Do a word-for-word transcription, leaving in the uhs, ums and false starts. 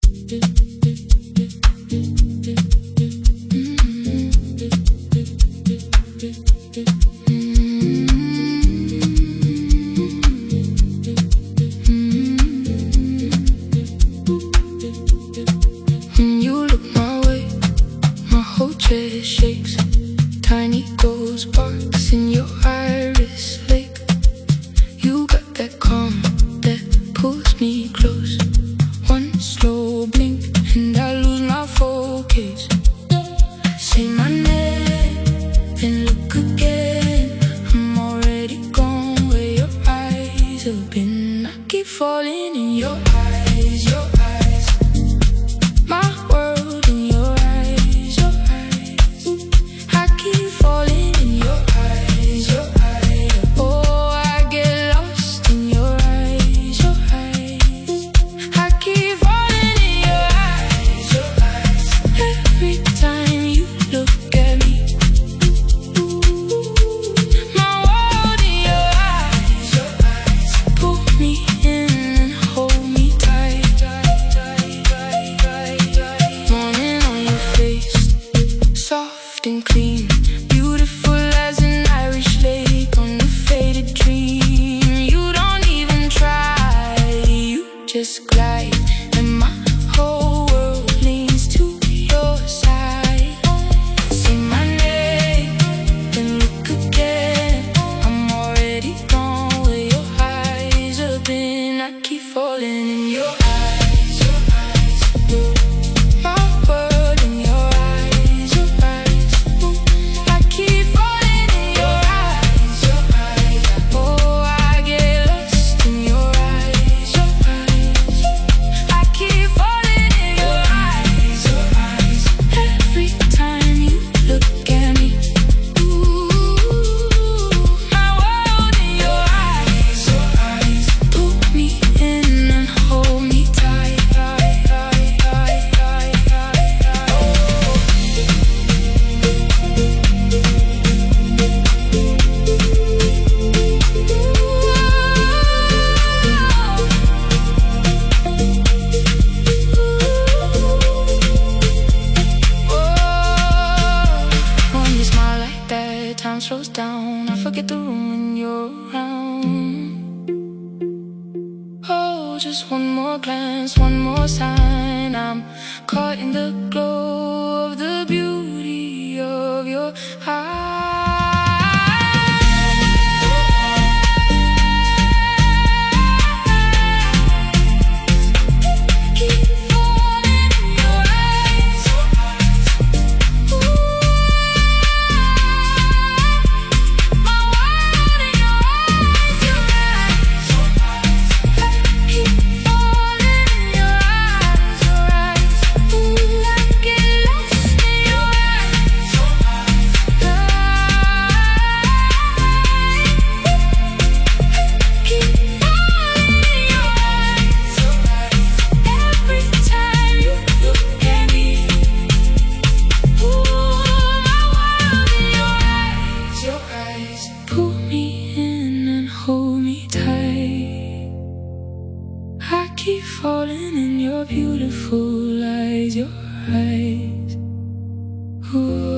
When you look my way, my whole chest shakes. Tiny ghost sparks in your iris lake. You got that calm that pulls me close. One slow blink and I lose my focus. Say my name, then look again. I'm already gone where your eyes have been. I keep falling in your eyes, your eyes. My world in your eyes, your eyes. I keep falling in your eyes, your eyes. Oh, I get lost in your eyes, your eyes. I keep falling in your eyes, your eyes. Every time you look at me, my world in your eyes, your eyes. Pull me in and hold me tight. Morning on your face, soft and clean, beautiful as an Irish lake on a faded dream. You don't even try, you just glide, and my whole world leans to your side. Say my name, then look again. I'm already gone where your eyes have been. I keep falling in your eyes, your eyes. My world in your eyes, your eyes. I keep falling in your eyes, your eyes. Oh, I get lost in your eyes, your eyes. I keep falling in your eyes, your eyes. Every time you look at me, ooh, my world in your eyes, your eyes. Pull me in and hold me tight. When you smile like that, time slows down. I forget the room when you're around. Oh, just one more glance, one more sign. I'm caught in the glow of the beauty of your eyes. Keep falling in your eyes, ooh, my world in your eyes, your eyes. Keep falling in your eyes, your eyes. Ooh, I get lost in your eyes, your eyes. Keep falling in your eyes, your eyes. Every time you look at me, ooh, my world in your eyes, your eyes. Pull me in and hold me tight. I keep falling in your beautiful eyes, your eyes. Ooh.